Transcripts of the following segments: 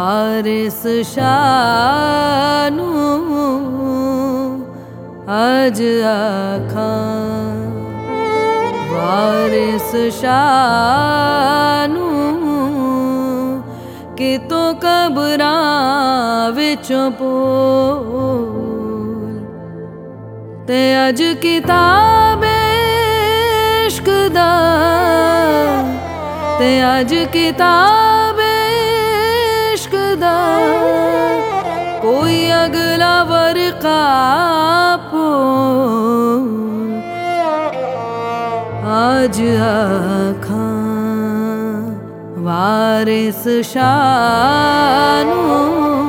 वारिस शाह नूं अज आखां, वारिस शाह नूं कितों कबरां विचों पोल ते अज किताबे इश्क दा, ते अज किताबे इश्क दा कोई अगला वरका पोल आज आखां वारिस शाह नूं।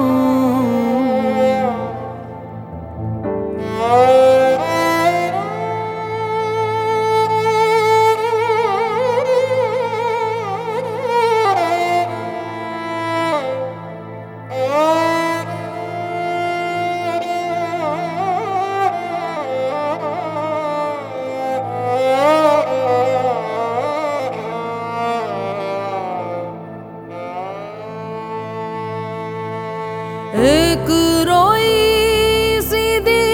एक रोई सीधी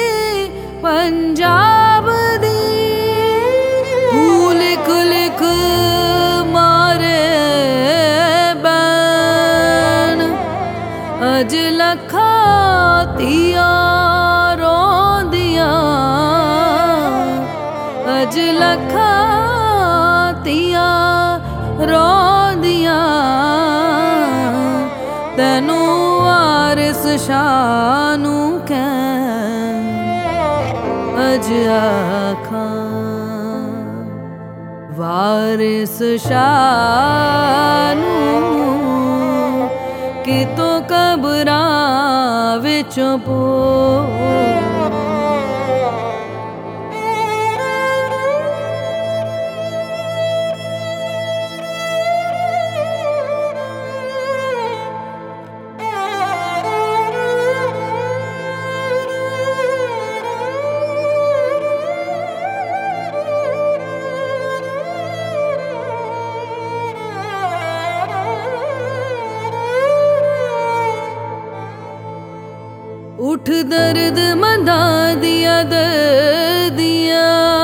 पंजाब दी तू लिख लिख मारे बैन, अज लखा तिया रोंदियां, अज लखा तिया रोंदियां तैनू वारिस शाह नूं कैं अज आखां वारिस शाह नूं कितों कबरां विचों पोल उठ दर्द मंदा दिया दर्दिया,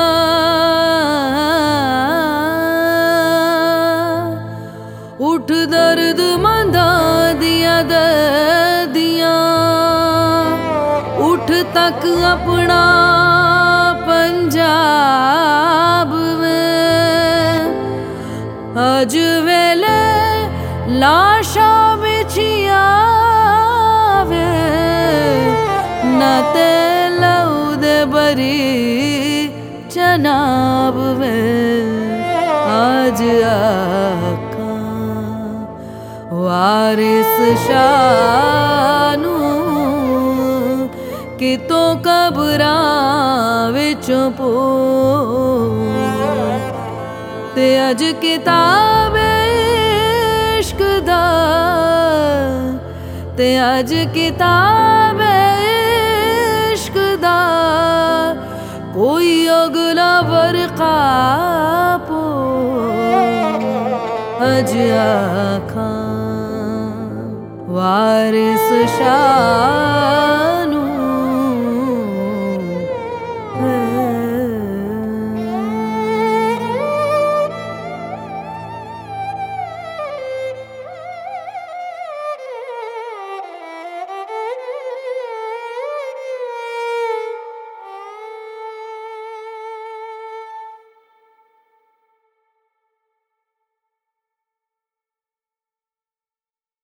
उठ दर्द मंदा दिया दर्दिया, उठ तक अपना पंजाब में अज वेले लाशा बिछिया ना ते लऊ दे बरी चनाब में आज आखां वारिस शाह नूं कितों कबरां विचों पोल ते अज किताबे इश्क दा, ते अज किताबे इश्क दा कोई अगला वरका पोल अज आखां वारिस शाह